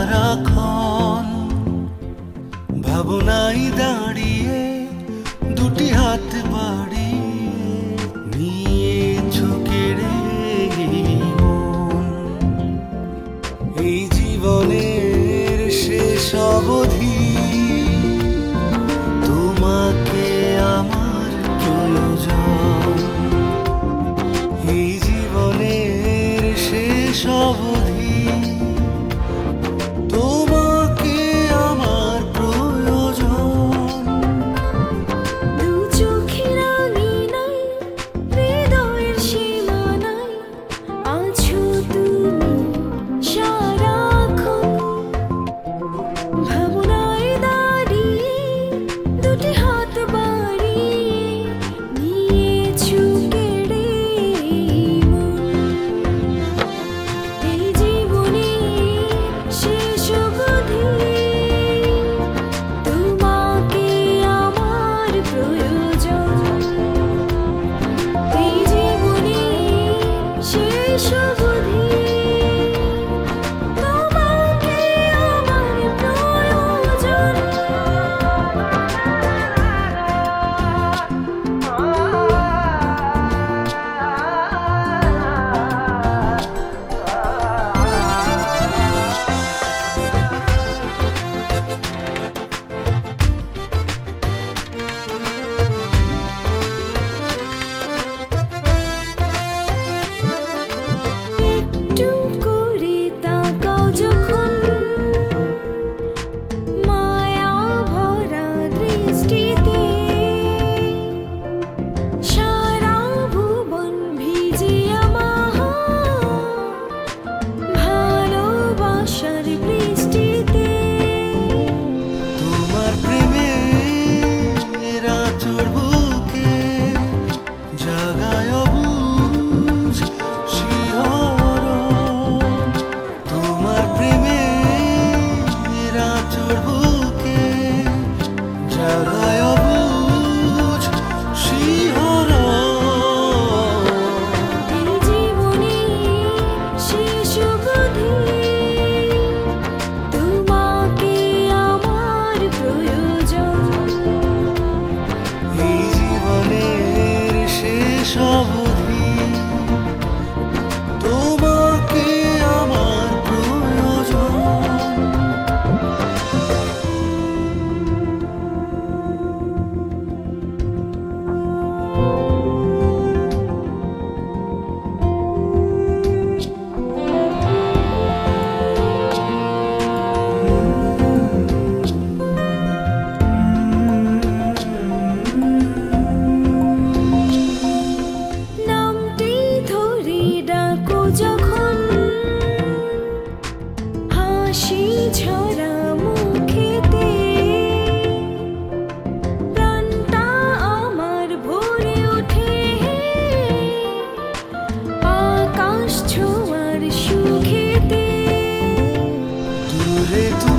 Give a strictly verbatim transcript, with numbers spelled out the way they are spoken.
সারাক্ষণ ভাবনাই দাঁড়িয়ে দুটি হাত বাড়িয়ে নিয়েছো কেড়ে মন। এই জীবনের শেষ অবধি তোমাকে আমার প্রয়োজন। এই জীবনের শেষ অবধি তোমাকে আমার প্রয়োজন। দু চোখের আঙিনায় হৃদয়ের সীমানায় আছো তুমি সারাক্ষণ। ভাবনায় দাঁড়িয়ে দুটি হাত বাড়িয়ে নিয়েছো কেড়ে মন। এই জীবনের শেষ অবধি তোমাকে আমার প্রয়োজন। এই জীবনের শেষ অবধি তোমাকে আমার প্রয়োজন। একটু করে তাকাও যখন মায়া ভরা দৃষ্টিতে, সারা ভুবন ভিজে আমার ভালোবাসার বৃষ্টিতে। তোমার প্রেমের আঁচড় বুকে জাগায় অবুঝ শিহরণ। তোমার প্রেমের আঁচড় বুকে জাগায় অবুঝ শিহরণ। এই জীবনের শেষ অবধি তোমাকে আমার প্রয়োজন। এই জীবনের শেষ অবধি তোমাকে আমার প্রয়োজন। নামটি ধরে ডাকো যখন হাসি ঝরা মুখেতে, প্রাণটা আমার ভরে ওঠে আকাশ ছোঁয়ার সুখেতে। দূরে